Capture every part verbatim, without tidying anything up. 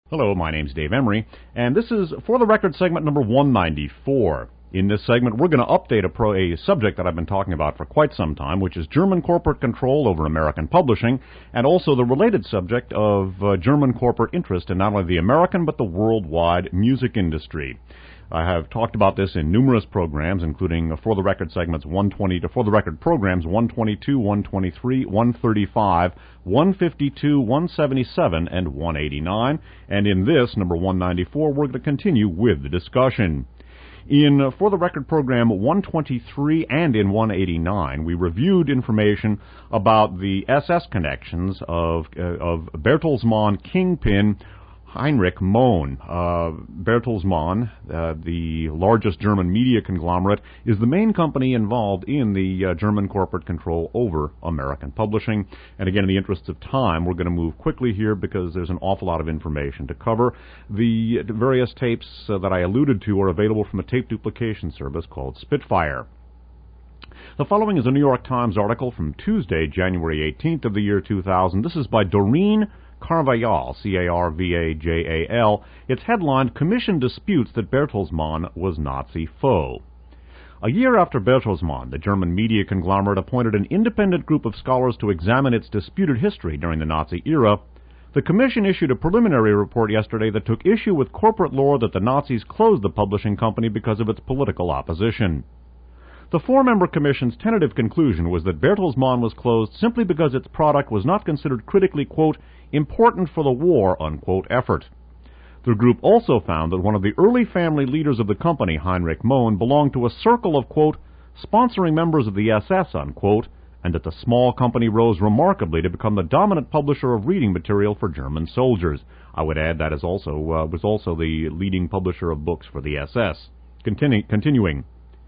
Hello, my name's Dave Emery, and this is For the Record segment number one ninety-four. In this segment, we're going to update a, pro, a subject that I've been talking about for quite some time, which is German corporate control over American publishing, and also the related subject of uh, German corporate interest in not only the American but the worldwide music industry. I have talked about this in numerous programs, including uh, For the Record segments one twenty to For the Record programs one twenty-two, one twenty-three, one thirty-five, one fifty-two, one seventy-seven, and one eighty-nine. And in this, number one ninety-four, we're going to continue with the discussion. In uh, For the Record program one twenty-three and in one eighty-nine, we reviewed information about the S S connections of, uh, of Bertelsmann kingpin Heinrich Mohn. Uh, Bertelsmann, uh, the largest German media conglomerate, is the main company involved in the uh, German corporate control over American publishing. And again, in the interests of time, we're going to move quickly here because there's an awful lot of information to cover. The various tapes uh, that I alluded to are available from a tape duplication service called Spitfire. The following is a New York Times article from Tuesday, January eighteenth of the year two thousand. This is by Doreen Carvajal, C A R V A J A L. It's headlined, Commission Disputes that Bertelsmann was Nazi Foe. A year after Bertelsmann, the German media conglomerate appointed an independent group of scholars to examine its disputed history during the Nazi era, the Commission issued a preliminary report yesterday that took issue with corporate lore that the Nazis closed the publishing company because of its political opposition. The four-member commission's tentative conclusion was that Bertelsmann was closed simply because its product was not considered critically, quote, important for the war, unquote, effort. The group also found that one of the early family leaders of the company, Heinrich Mohn, belonged to a circle of, quote, sponsoring members of the S S, unquote, and that the small company rose remarkably to become the dominant publisher of reading material for German soldiers. I would add that is also uh, was also the leading publisher of books for the S S. Continu- continuing.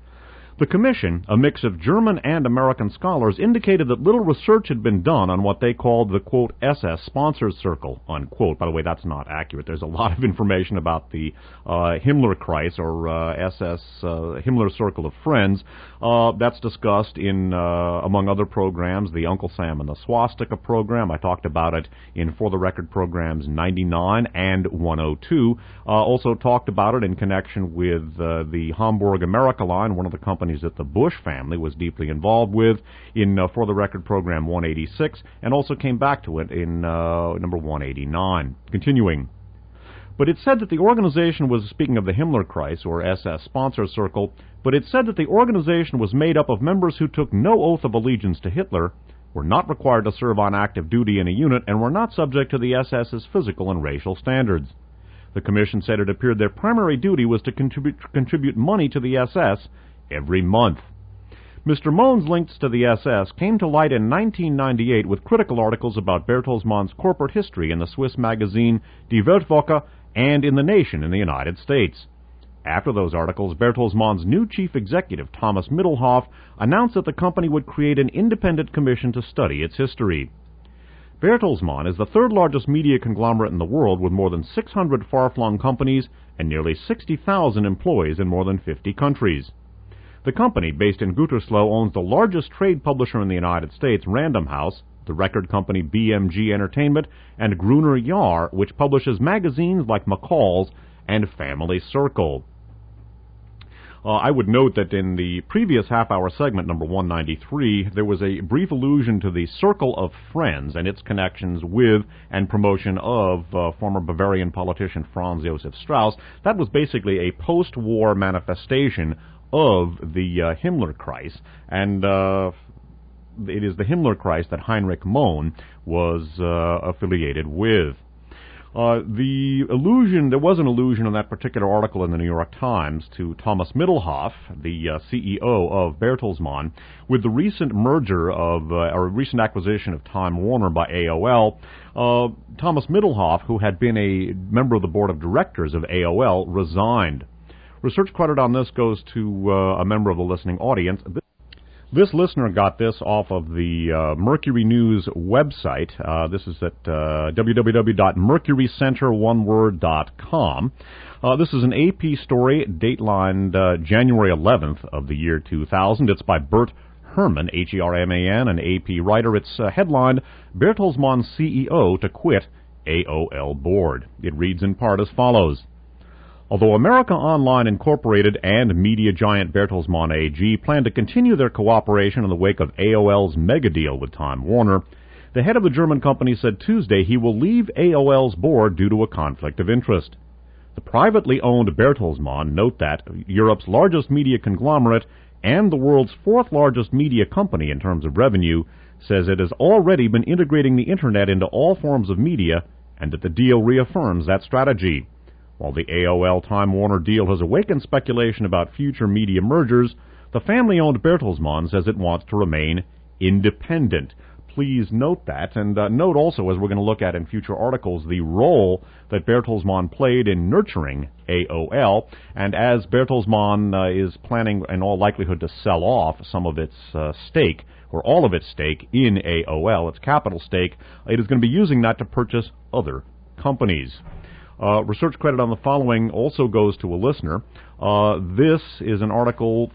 The Commission, a mix of German and American scholars, indicated that little research had been done on what they called the, quote, S S Sponsors Circle, unquote. By the way, that's not accurate. There's a lot of information about the uh, Himmlerkreis, or uh, S S uh, Himmler Circle of Friends. Uh, that's discussed in, uh, among other programs, the Uncle Sam and the Swastika program. I talked about it in For the Record programs ninety-nine and one oh two. Uh, also talked about it in connection with uh, the Hamburg America line, one of the companies that the Bush family was deeply involved with, in uh, For the Record program one eighty-six, and also came back to it in uh, number one eighty-nine. Continuing. But it said that the organization was, speaking of the Himmlerkreis, or S S Sponsor Circle, but it said that the organization was made up of members who took no oath of allegiance to Hitler, were not required to serve on active duty in a unit, and were not subject to the S S's physical and racial standards. The Commission said it appeared their primary duty was to contribute, contribute money to the S S every month. Mister Mohn's links to the S S came to light in nineteen ninety-eight with critical articles about Bertelsmann's corporate history in the Swiss magazine Die Weltwoche and in The Nation in the United States. After those articles, Bertelsmann's new chief executive, Thomas Middelhoff, announced that the company would create an independent commission to study its history. Bertelsmann is the third largest media conglomerate in the world, with more than six hundred far-flung companies and nearly sixty thousand employees in more than fifty countries. The company, based in Gütersloh, owns the largest trade publisher in the United States, Random House, the record company B M G Entertainment, and Gruner Jahr, which publishes magazines like McCall's and Family Circle. Uh, I would note that in the previous half-hour segment, number one ninety-three, there was a brief allusion to the Circle of Friends and its connections with and promotion of uh, former Bavarian politician Franz Josef Strauss. That was basically a post-war manifestation of the uh, Himmlerkreis, and uh, it is the Himmlerkreis that Heinrich Mohn was uh, affiliated with. Uh, the allusion, there was an allusion in that particular article in the New York Times to Thomas Middelhoff, the uh, C E O of Bertelsmann, with the recent merger of, uh, or recent acquisition of Time Warner by A O L. Uh, Thomas Middelhoff, who had been a member of the board of directors of A O L, resigned. Research credit on this goes to uh, a member of the listening audience. This listener got this off of the uh, Mercury News website. Uh, this is at uh, w w w dot mercury center one word dot com. Uh, this is an A P story, datelined uh, January eleventh of the year two thousand. It's by Bert Herman, H E R M A N, an A P writer. It's uh, headlined, Bertelsmann C E O to quit A O L board. It reads in part as follows. Although America Online Incorporated and media giant Bertelsmann A G plan to continue their cooperation in the wake of A O L's mega deal with Time Warner, the head of the German company said Tuesday he will leave A O L's board due to a conflict of interest. The privately owned Bertelsmann, note that, Europe's largest media conglomerate and the world's fourth largest media company in terms of revenue, says it has already been integrating the Internet into all forms of media and that the deal reaffirms that strategy. While the A O L-Time Warner deal has awakened speculation about future media mergers, the family-owned Bertelsmann says it wants to remain independent. Please note that, and uh, note also, as we're going to look at in future articles, the role that Bertelsmann played in nurturing A O L, and as Bertelsmann uh, is planning, in all likelihood, to sell off some of its uh, stake, or all of its stake in A O L, its capital stake, it is going to be using that to purchase other companies. Uh, research credit on the following also goes to a listener. Uh, this is an article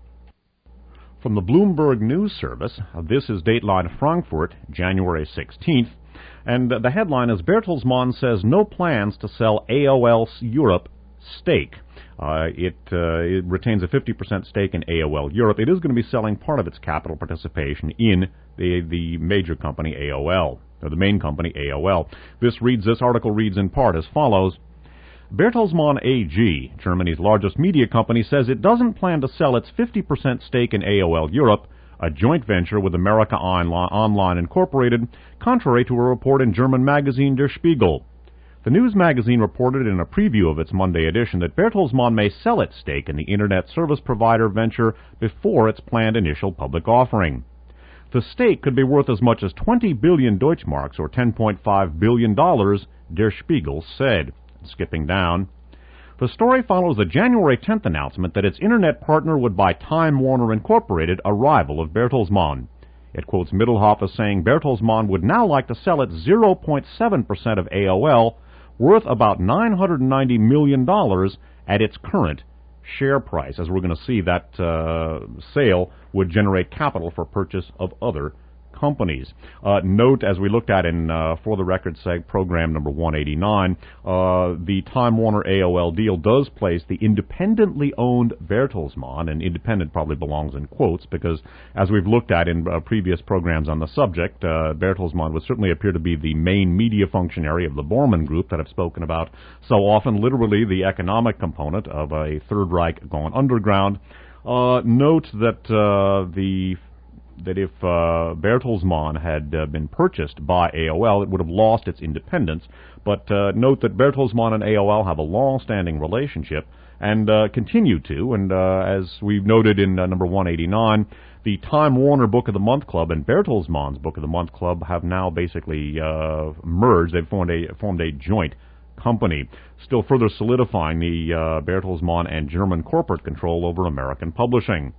from the Bloomberg News Service. Uh, this is Dateline Frankfurt, January sixteenth. And uh, the headline is, Bertelsmann says no plans to sell A O L Europe stake. Uh, it, uh, it retains a fifty percent stake in A O L Europe. It is going to be selling part of its capital participation in the, the major company A O L. Or the main company, A O L. This reads, this article reads in part as follows. Bertelsmann A G, Germany's largest media company, says it doesn't plan to sell its fifty percent stake in A O L Europe, a joint venture with America Online Incorporated, contrary to a report in German magazine Der Spiegel. The news magazine reported in a preview of its Monday edition that Bertelsmann may sell its stake in the Internet service provider venture before its planned initial public offering. The stake could be worth as much as twenty billion Deutschmarks, or ten point five billion dollars, Der Spiegel said. Skipping down. The story follows the January tenth announcement that its Internet partner would buy Time Warner Incorporated, a rival of Bertelsmann. It quotes Middelhoff as saying Bertelsmann would now like to sell its zero point seven percent of A O L, worth about nine hundred ninety million dollars at its current share price. As we're going to see, that uh, sale would generate capital for purchase of other companies. Uh, note, as we looked at in uh, For the Record seg program number one eighty-nine, uh, the Time Warner A O L deal does place the independently owned Bertelsmann, and independent probably belongs in quotes, because as we've looked at in uh, previous programs on the subject, uh, Bertelsmann would certainly appear to be the main media functionary of the Bormann Group that I've spoken about so often, literally the economic component of a Third Reich gone underground. Uh, note that uh, the that if uh, Bertelsmann had uh, been purchased by A O L, it would have lost its independence. But uh, note that Bertelsmann and A O L have a long-standing relationship and uh, continue to. And uh, as we've noted in uh, number one eighty-nine, the Time Warner Book of the Month Club and Bertelsmann's Book of the Month Club have now basically uh, merged. They've formed a, formed a joint company, still further solidifying the uh, Bertelsmann and German corporate control over American publishing.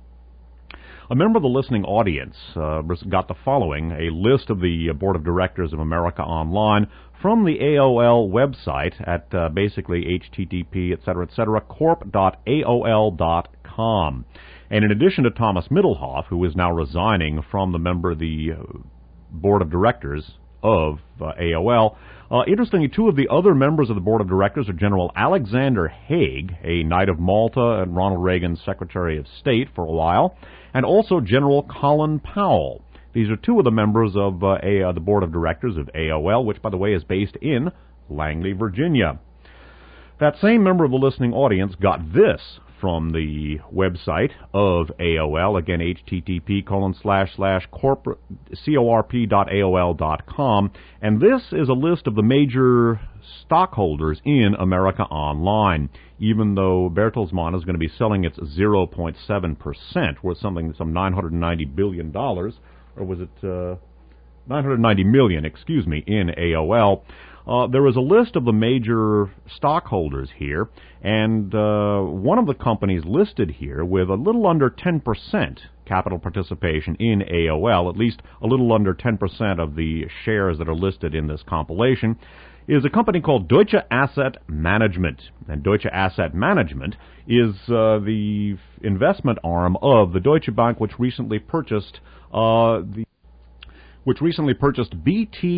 A member of the listening audience uh, got the following, a list of the Board of Directors of America Online from the A O L website at uh, basically H T T P, et cetera, et cetera, corp dot A O L dot com. And in addition to Thomas Middelhoff, who is now resigning from the member of the uh, Board of Directors of uh, A O L, Uh, interestingly, two of the other members of the Board of Directors are General Alexander Haig, a Knight of Malta and Ronald Reagan's Secretary of State for a while, and also General Colin Powell. These are two of the members of uh, a, uh, the Board of Directors of A O L, which, by the way, is based in Langley, Virginia. That same member of the listening audience got this from the website of A O L, again, H T T P colon slash slash corporate, C O R P dot A O L dot com, and this is a list of the major stockholders in America Online, even though Bertelsmann is going to be selling its zero point seven percent, worth something, some nine hundred ninety billion dollars, or was it uh, nine hundred ninety million dollars, excuse me, in A O L. Uh, there is a list of the major stockholders here, and uh, one of the companies listed here with a little under ten percent capital participation in A O L, at least a little under ten percent of the shares that are listed in this compilation, is a company called Deutsche Asset Management. And Deutsche Asset Management is uh, the investment arm of the Deutsche Bank, which recently purchased uh, the which recently purchased B T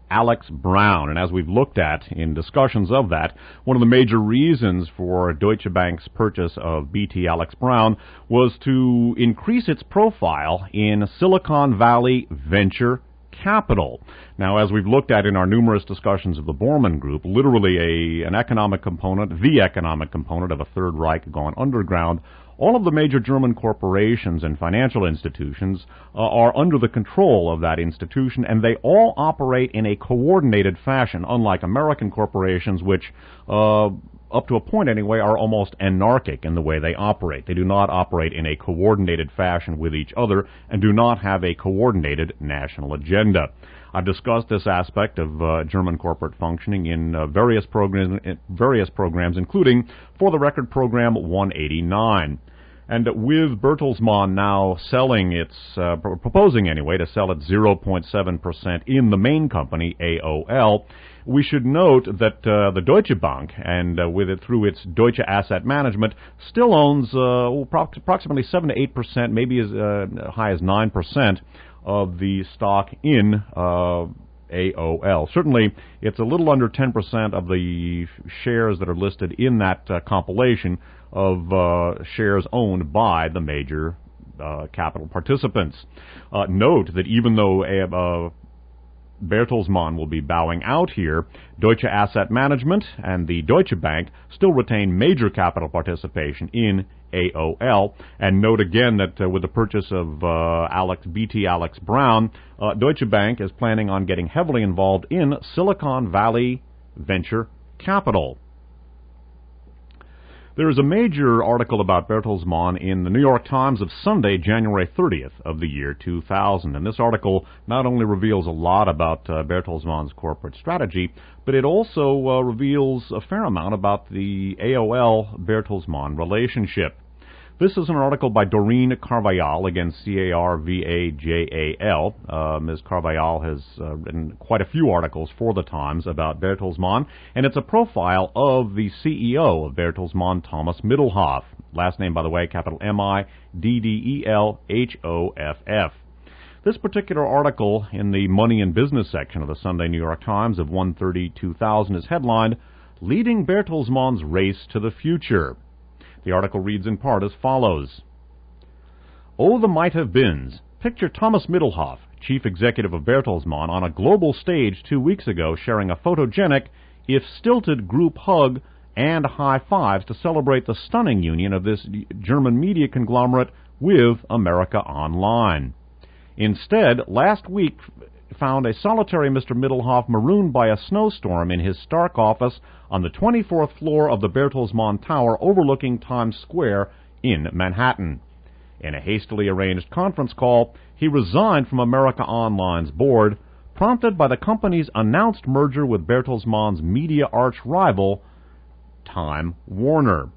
Alex Brown. And as we've looked at in discussions of that, one of the major reasons for Deutsche Bank's purchase of B T Alex Brown was to increase its profile in Silicon Valley venture capital. Now, as we've looked at in our numerous discussions of the Borman Group, literally a an economic component, the economic component of a Third Reich gone underground, all of the major German corporations and financial institutions uh, are under the control of that institution, and they all operate in a coordinated fashion, unlike American corporations, which, uh, up to a point anyway, are almost anarchic in the way they operate. They do not operate in a coordinated fashion with each other and do not have a coordinated national agenda. I've discussed this aspect of uh, German corporate functioning in uh, various programs, various programs, including For the Record Program one eighty-nine. And with Bertelsmann now selling its, uh, proposing anyway, to sell its zero point seven percent in the main company, A O L, we should note that uh, the Deutsche Bank, and uh, with it through its Deutsche Asset Management, still owns uh, approximately seven to eight percent, maybe as uh, high as nine percent of the stock in uh, A O L. Certainly, it's a little under ten percent of the shares that are listed in that uh, compilation of uh, shares owned by the major uh, capital participants. Uh, note that even though uh, Bertelsmann will be bowing out here, Deutsche Asset Management and the Deutsche Bank still retain major capital participation in A O L. And note again that uh, with the purchase of uh, Alex B T Alex Brown, uh, Deutsche Bank is planning on getting heavily involved in Silicon Valley venture capital. There is a major article about Bertelsmann in the New York Times of Sunday, January thirtieth of the year two thousand. And this article not only reveals a lot about uh, Bertelsmann's corporate strategy, but it also uh, reveals a fair amount about the A O L-Bertelsmann relationship. This is an article by Doreen Carvajal, again C A R V A J A L. Uh, Miz Carvajal has uh, written quite a few articles for the Times about Bertelsmann, and it's a profile of the C E O of Bertelsmann, Thomas Middelhoff. Last name, by the way, capital M I D D E L H O F F. This particular article in the Money and Business section of the Sunday New York Times of one thirty two thousand is headlined, Leading Bertelsmann's Race to the Future. The article reads in part as follows. Oh, the might-have-beens. Picture Thomas Middelhoff, chief executive of Bertelsmann, on a global stage two weeks ago sharing a photogenic, if stilted, group hug and high fives to celebrate the stunning union of this German media conglomerate with America Online. Instead, last week found a solitary Mister Middelhoff marooned by a snowstorm in his Stark office on the twenty-fourth floor of the Bertelsmann Tower overlooking Times Square in Manhattan. In a hastily arranged conference call, he resigned from America Online's board, prompted by the company's announced merger with Bertelsmann's media arch-rival, Time Warner.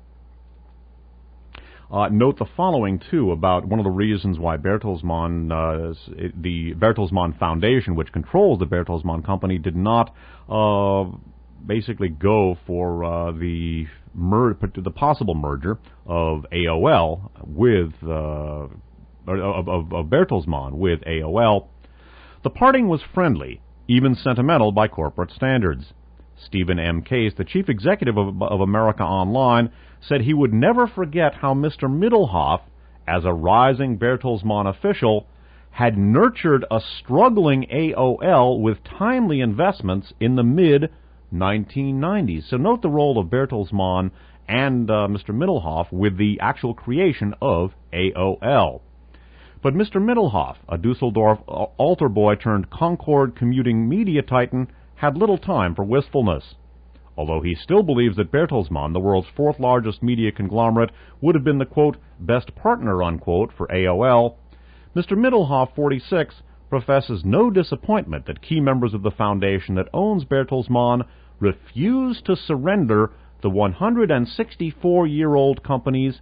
Uh, note the following, too, about one of the reasons why Bertelsmann, uh, the Bertelsmann Foundation, which controls the Bertelsmann Company, did not uh, basically go for uh, the mer- the possible merger of A O L with uh, of, of, of Bertelsmann with A O L. The parting was friendly, even sentimental by corporate standards. Stephen M. Case, the chief executive of, of America Online, said he would never forget how Mister Middelhoff, as a rising Bertelsmann official, had nurtured a struggling A O L with timely investments in the mid nineteen nineties. So note the role of Bertelsmann and uh, Mister Middelhoff with the actual creation of A O L. But Mister Middelhoff, a Dusseldorf altar boy turned Concord commuting media titan, had little time for wistfulness. Although he still believes that Bertelsmann, the world's fourth largest media conglomerate, would have been the, quote, best partner, unquote, for A O L, Mister Middelhoff, forty-six, professes no disappointment that key members of the foundation that owns Bertelsmann refuse to surrender the one hundred sixty-four-year-old company's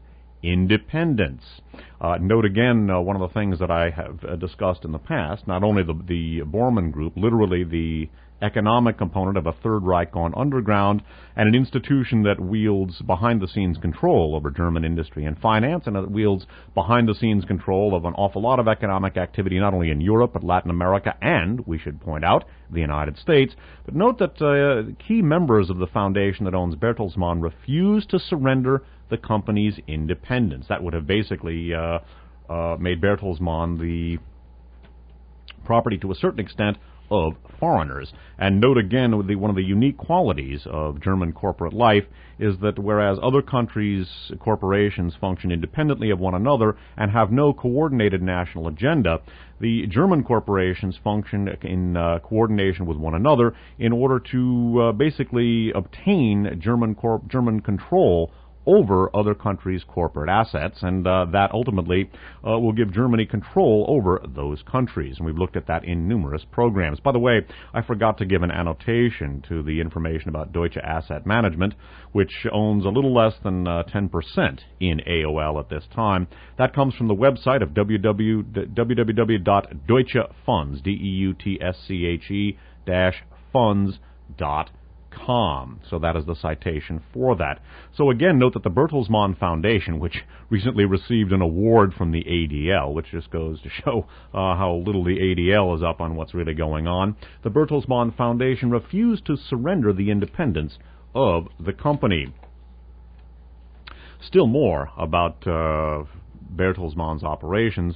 independence. Uh, note again, uh, one of the things that I have uh, discussed in the past, not only the, the Bormann Group, literally the economic component of a Third Reich gone underground, and an institution that wields behind-the-scenes control over German industry and finance, and that wields behind-the-scenes control of an awful lot of economic activity, not only in Europe, but Latin America, and, we should point out, the United States. But note that uh, key members of the foundation that owns Bertelsmann refused to surrender the company's independence. That would have basically uh, uh, made Bertelsmann the property, to a certain extent, of foreigners. And note again, the, one of the unique qualities of German corporate life is that whereas other countries' corporations function independently of one another and have no coordinated national agenda, the German corporations function in uh, coordination with one another in order to uh, basically obtain German corp- German control over other countries' corporate assets, and uh, that ultimately uh, will give Germany control over those countries. And we've looked at that in numerous programs. By the way, I forgot to give an annotation to the information about Deutsche Asset Management, which owns a little less than uh, ten percent in A O L at this time. That comes from the website of w w w dot deutsche funds, D E U T S C H E dash funds dot com. So that is the citation for that. So again, note that the Bertelsmann Foundation, which recently received an award from the A D L, which just goes to show uh, how little the A D L is up on what's really going on, the Bertelsmann Foundation refused to surrender the independence of the company. Still more about uh, Bertelsmann's operations.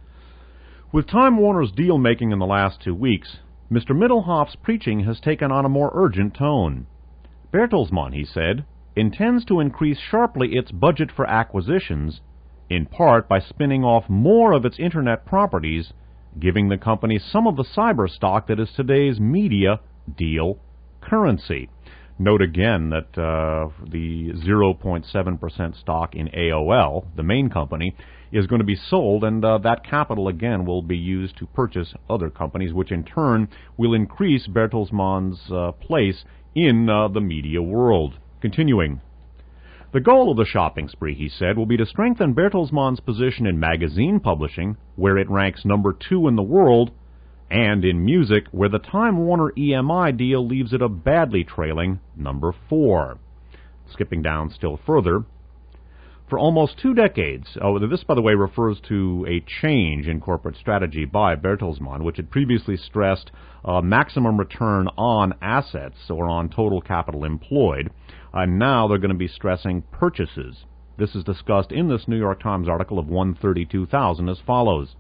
With Time Warner's deal-making in the last two weeks, Mister Middelhoff's preaching has taken on a more urgent tone. Bertelsmann, he said, intends to increase sharply its budget for acquisitions, in part by spinning off more of its Internet properties, giving the company some of the cyber stock that is today's media deal currency. Note again that uh, the zero point seven percent stock in A O L, the main company, is going to be sold, and uh, that capital, again, will be used to purchase other companies, which in turn will increase Bertelsmann's uh, place in uh, the media world. Continuing. The goal of the shopping spree, he said, will be to strengthen Bertelsmann's position in magazine publishing, where it ranks number two in the world, and in music, where the Time Warner E M I deal leaves it a badly trailing number four. Skipping down still further, for almost two decades, oh, this, by the way, refers to a change in corporate strategy by Bertelsmann, which had previously stressed uh, maximum return on assets, or on total capital employed, and now they're going to be stressing purchases. This is discussed in this New York Times article of one thirty-two thousand as follows.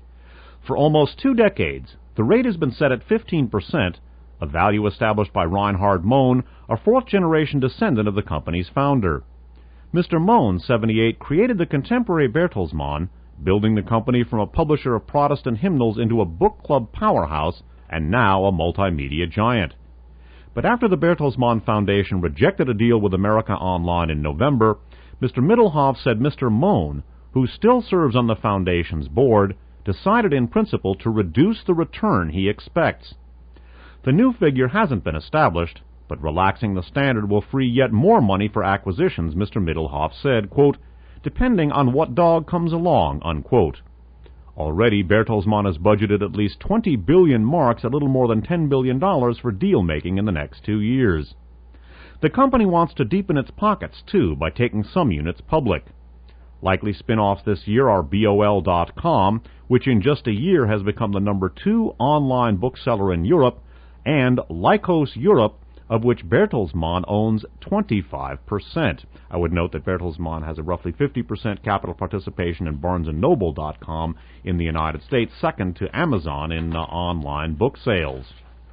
For almost two decades, the rate has been set at fifteen percent, a value established by Reinhard Mohn, a fourth-generation descendant of the company's founder. Mister Mohn, seventy-eight, created the contemporary Bertelsmann, building the company from a publisher of Protestant hymnals into a book club powerhouse and now a multimedia giant. But after the Bertelsmann Foundation rejected a deal with America Online in November, Mister Middelhoff said Mister Mohn, who still serves on the Foundation's board, decided in principle to reduce the return he expects. The new figure hasn't been established, but relaxing the standard will free yet more money for acquisitions, Mister Middelhoff said, quote, depending on what dog comes along, unquote. Already, Bertelsmann has budgeted at least twenty billion marks, a little more than ten billion dollars, for deal-making in the next two years. The company wants to deepen its pockets, too, by taking some units public. Likely spin-offs this year are B O L dot com, which in just a year has become the number two online bookseller in Europe, and Lycos Europe, of which Bertelsmann owns twenty-five percent. I would note that Bertelsmann has a roughly fifty percent capital participation in Barnes and Noble dot com in the United States, second to Amazon in uh, online book sales.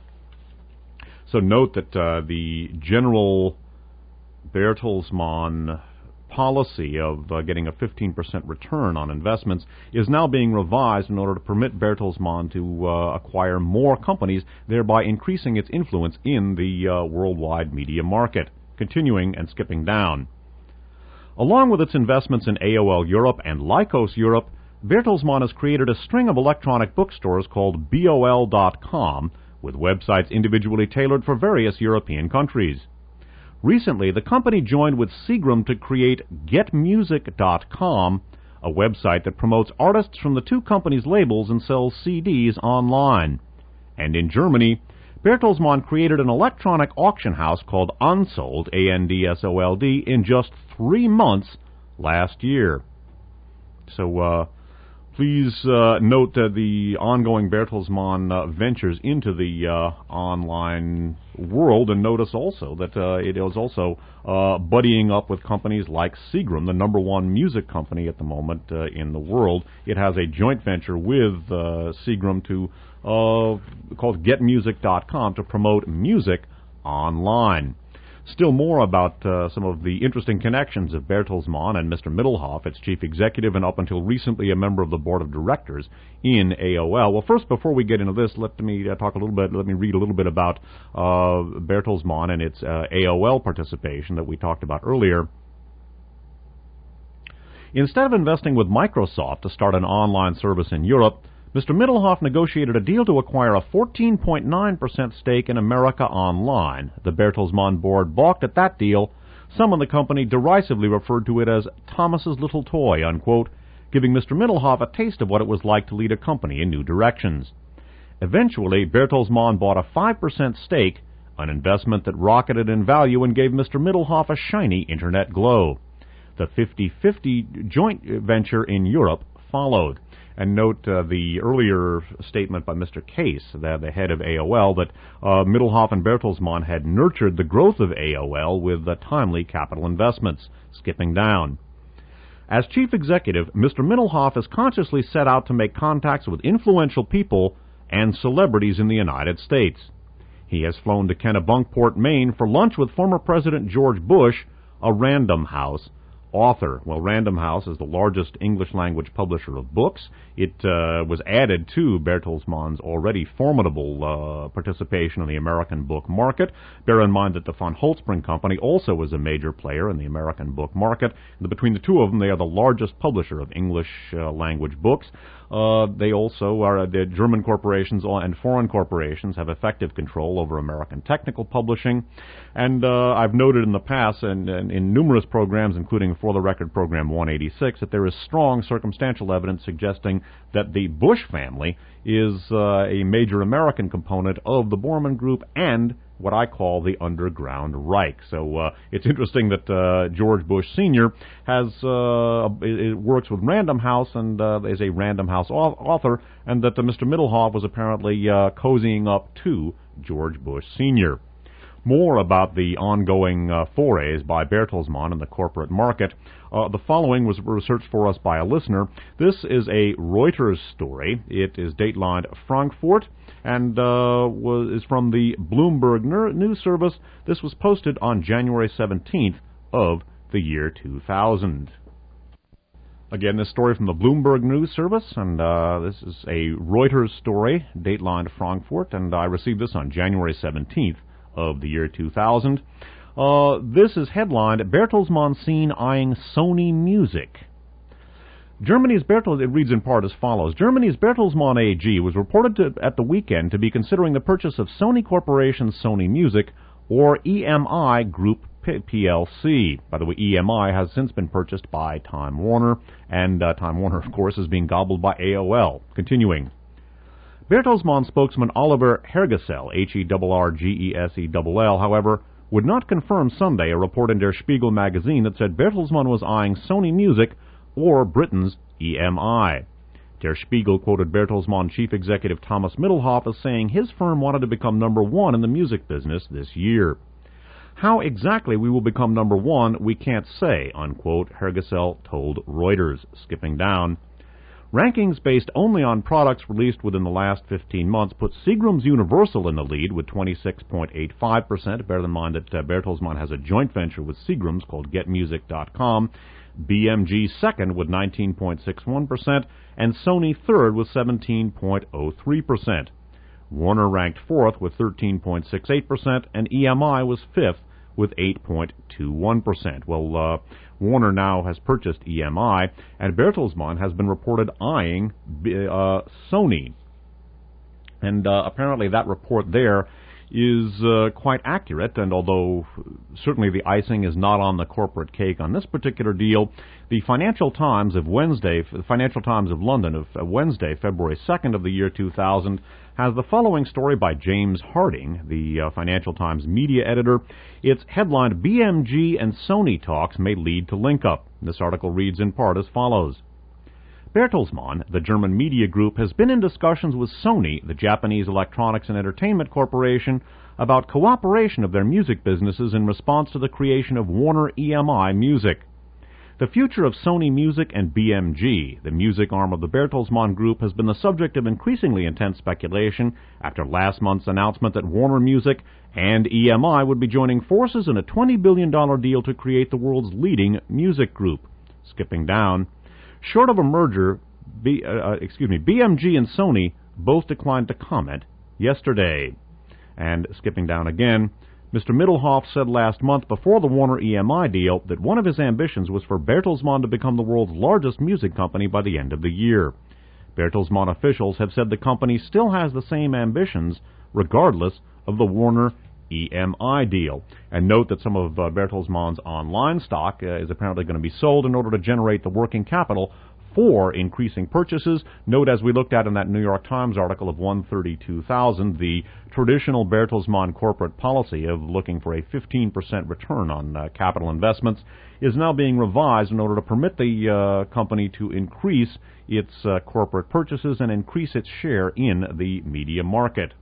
So note that uh, the general Bertelsmann policy of uh, getting a fifteen percent return on investments is now being revised in order to permit Bertelsmann to uh, acquire more companies, thereby increasing its influence in the uh, worldwide media market. Continuing and skipping down. Along with its investments in A O L Europe and Lycos Europe, Bertelsmann has created a string of electronic bookstores called B O L dot com, with websites individually tailored for various European countries. Recently, the company joined with Seagram to create Get Music dot com, a website that promotes artists from the two companies' labels and sells C Ds online. And in Germany, Bertelsmann created an electronic auction house called Ansold, A N D S O L D, in just three months last year. So, uh, please uh, note uh, the ongoing Bertelsmann uh, ventures into the uh, online world, and notice also that uh, it is also uh, buddying up with companies like Seagram, the number one music company at the moment uh, in the world. It has a joint venture with uh, Seagram to uh, called Get Music dot com to promote music online. Still more about uh, some of the interesting connections of Bertelsmann and Mister Middelhoff, its chief executive and up until recently a member of the board of directors in A O L. Well, first, before we get into this, let me uh, talk a little bit, let me read a little bit about uh, Bertelsmann and its uh, A O L participation that we talked about earlier. Instead of investing with Microsoft to start an online service in Europe, Mister Middelhoff negotiated a deal to acquire a fourteen point nine percent stake in America Online. The Bertelsmann board balked at that deal. Some in the company derisively referred to it as Thomas's little toy, unquote, giving Mister Middelhoff a taste of what it was like to lead a company in new directions. Eventually, Bertelsmann bought a five percent stake, an investment that rocketed in value and gave Mister Middelhoff a shiny internet glow. The fifty-fifty joint venture in Europe followed. And note uh, the earlier statement by Mister Case, the, the head of A O L, that uh, Middelhoff and Bertelsmann had nurtured the growth of A O L with uh, timely capital investments. Skipping down. As chief executive, Mister Middelhoff has consciously set out to make contacts with influential people and celebrities in the United States. He has flown to Kennebunkport, Maine for lunch with former President George Bush, a Random House author. Well, Random House is the largest English-language publisher of books. It uh, was added to Bertelsmann's already formidable uh, participation in the American book market. Bear in mind that the von Holtzbrinck Company also is a major player in the American book market. And between the two of them, they are the largest publisher of English-language uh, books. Uh, they also are, uh, the German corporations and foreign corporations have effective control over American technical publishing. And uh, I've noted in the past and, and in numerous programs, including For the Record Program one eighty-six, that there is strong circumstantial evidence suggesting that the Bush family is uh, a major American component of the Borman Group and what I call the Underground Reich. So uh, it's interesting that uh, George Bush Senior has uh, it works with Random House and uh, is a Random House author, and that uh, Mister Middelhoff was apparently uh, cozying up to George Bush Senior More about the ongoing uh, forays by Bertelsmann in the corporate market. Uh, the following was researched for us by a listener. This is a Reuters story. It is datelined Frankfurt and uh, was is from the Bloomberg News Service. This was posted on January seventeenth of the year two thousand. Again, this story from the Bloomberg News Service, and uh, this is a Reuters story, datelined Frankfurt, and I received this on January seventeenth of the year two thousand. Uh, this is headlined, Bertelsmann seen eyeing Sony Music. Germany's Bertels, it reads in part as follows. Germany's Bertelsmann A G was reported to, at the weekend to be considering the purchase of Sony Corporation's Sony Music, or E M I Group P L C. By the way, E M I has since been purchased by Time Warner, and uh, Time Warner, of course, is being gobbled by A O L. Continuing. Bertelsmann spokesman Oliver Hergesell, H E R R G E S E L L, however, would not confirm Sunday a report in Der Spiegel magazine that said Bertelsmann was eyeing Sony Music or Britain's E M I. Der Spiegel quoted Bertelsmann chief executive Thomas Middelhoff as saying his firm wanted to become number one in the music business this year. How exactly we will become number one, we can't say, unquote, Hergesell told Reuters. Skipping down. Rankings based only on products released within the last fifteen months put Seagram's Universal in the lead with twenty-six point eight five percent. Bear in mind that uh, Bertelsmann has a joint venture with Seagram's called Get Music dot com. B M G second with nineteen point six one percent, and Sony third with seventeen point zero three percent. Warner ranked fourth with thirteen point six eight percent, and E M I was fifth with eight point two one percent. Well, uh, Warner now has purchased E M I, and Bertelsmann has been reported eyeing uh, Sony. And uh, apparently that report there is uh, quite accurate, and although certainly the icing is not on the corporate cake on this particular deal, the Financial Times of Wednesday, the Financial Times of London of Wednesday, February second of the year two thousand, has the following story by James Harding, the uh, Financial Times media editor. It's headlined, B M G and Sony talks may lead to link-up. This article reads in part as follows. Bertelsmann, the German media group, has been in discussions with Sony, the Japanese Electronics and Entertainment Corporation, about cooperation of their music businesses in response to the creation of Warner E M I Music. The future of Sony Music and B M G, the music arm of the Bertelsmann Group, has been the subject of increasingly intense speculation after last month's announcement that Warner Music and E M I would be joining forces in a twenty billion dollars deal to create the world's leading music group. Skipping down. Short of a merger, B, uh, excuse me, B M G and Sony both declined to comment yesterday. And skipping down again, Mister Middelhoff said last month before the Warner E M I deal that one of his ambitions was for Bertelsmann to become the world's largest music company by the end of the year. Bertelsmann officials have said the company still has the same ambitions regardless of the Warner E M I deal. And note that some of uh, Bertelsmann's online stock uh, is apparently going to be sold in order to generate the working capital for increasing purchases. Note, as we looked at in that New York Times article of one thirty-two thousand, the traditional Bertelsmann corporate policy of looking for a fifteen percent return on uh, capital investments is now being revised in order to permit the uh, company to increase its uh, corporate purchases and increase its share in the media market.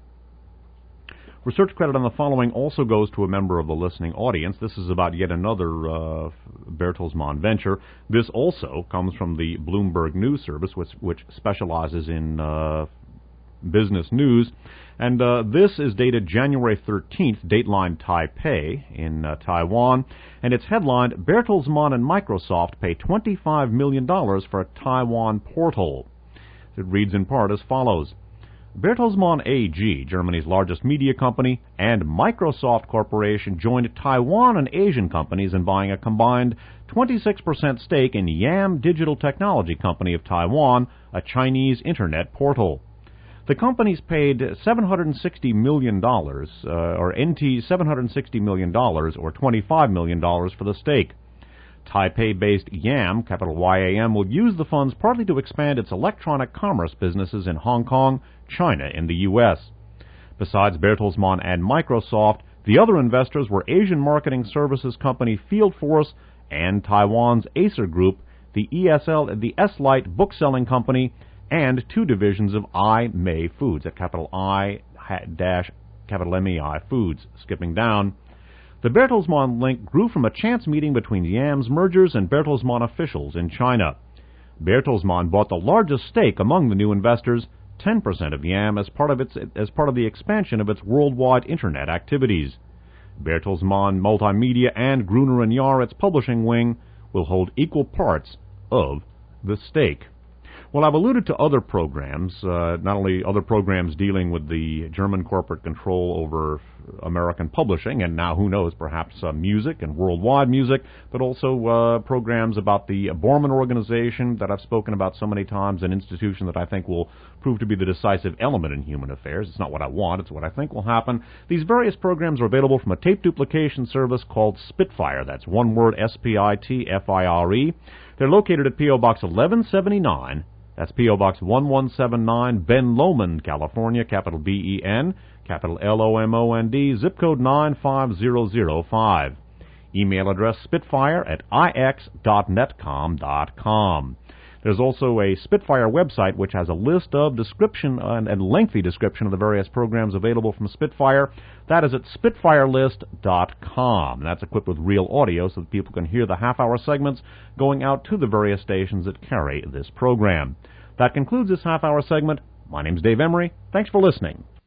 Research credit on the following also goes to a member of the listening audience. This is about yet another uh, Bertelsmann venture. This also comes from the Bloomberg News Service, which, which specializes in uh, business news. And uh, this is dated January thirteenth, Dateline Taipei in uh, Taiwan. And it's headlined, Bertelsmann and Microsoft pay twenty-five million dollars for a Taiwan portal. It reads in part as follows. Bertelsmann A G, Germany's largest media company, and Microsoft Corporation joined Taiwan and Asian companies in buying a combined twenty-six percent stake in Yam Digital Technology Company of Taiwan, a Chinese internet portal. The companies paid seven hundred sixty million dollars, uh, or N T seven hundred sixty million dollars, or twenty-five million dollars for the stake. Taipei-based Yam, capital Y A M, will use the funds partly to expand its electronic commerce businesses in Hong Kong, China, and the U S. Besides Bertelsmann and Microsoft, the other investors were Asian marketing services company Fieldforce and Taiwan's Acer Group, the E S L, the S-Lite bookselling company, and two divisions of I-Mei Foods, at capital I dash capital M E I Foods. Skipping down. The Bertelsmann link grew from a chance meeting between Yam's mergers and Bertelsmann officials in China. Bertelsmann bought the largest stake among the new investors, ten percent of Yam, as part of its as part of the expansion of its worldwide internet activities. Bertelsmann Multimedia and Gruner and Jahr, its publishing wing, will hold equal parts of the stake. Well, I've alluded to other programs, uh, not only other programs dealing with the German corporate control over American publishing, and now, who knows, perhaps uh, music and worldwide music, but also uh, programs about the Borman Organization that I've spoken about so many times, an institution that I think will prove to be the decisive element in human affairs. It's not what I want, it's what I think will happen. These various programs are available from a tape duplication service called Spitfire. That's one word, S P I T F I R E. They're located at P O Box eleven seventy-nine. That's P O Box one one seven nine, Ben Lomond, California, capital B E N, capital L O M O N D, zip code nine five zero zero five. Email address spitfire at I X dot netcom dot com. There's also a Spitfire website which has a list of description and, and lengthy description of the various programs available from Spitfire. That is at spitfire list dot com. That's equipped with real audio so that people can hear the half-hour segments going out to the various stations that carry this program. That concludes this half-hour segment. My name's Dave Emery. Thanks for listening.